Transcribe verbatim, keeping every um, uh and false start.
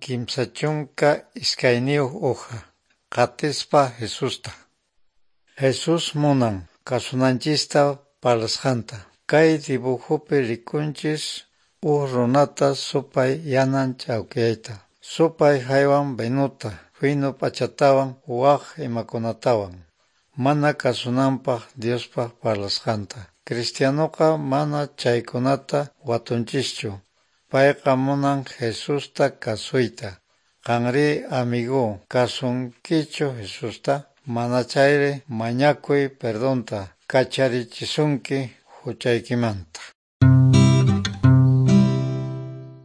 kimsa chunka iskayniyuq uqa qatispa Jesusta. Jesus munan kasunanchista parlasqanta. Kay dibujupi rikunchis uq runata supay yanan chawkiyayta. Supay haywan benuta, fino pachatawan waq imakunatawan. Mana kasunanpaq Diospaq parlasqanta. Cristianuqa mana chaykunata watunchischu. Payqa munan Jesusta kasuyta. Qanri amigu, kasunkichu Jesusta? Mana chayri mañakuy perdonta kacharichisunki huchaykimanta.